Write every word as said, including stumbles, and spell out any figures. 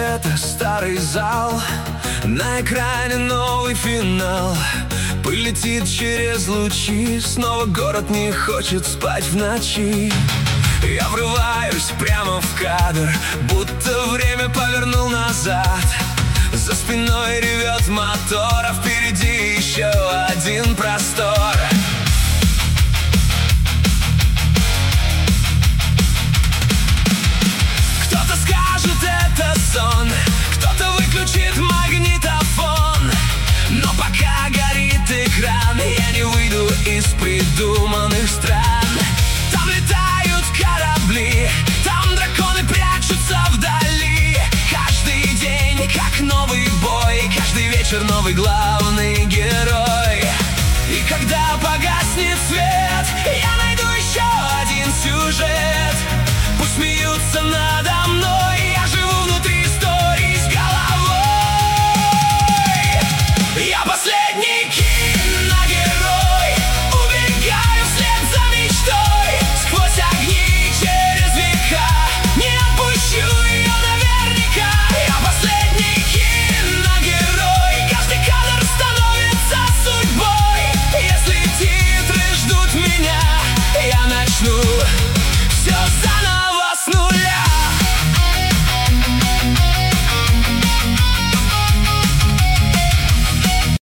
это старый зал, на экране новый финал. Пыль летит через лучи, снова город не хочет спать в ночи. Я врываюсь прямо в кадр, будто время повернул назад. За спиной ревет мотор, а впереди еще один простор. Кто-то скажет, это сон, кто-то выключит магнитофон, но пока горит экран, я не выйду из придуманных стран. Там летают корабли, там драконы прячутся вдали. Каждый день как новый бой, каждый вечер новый главный герой.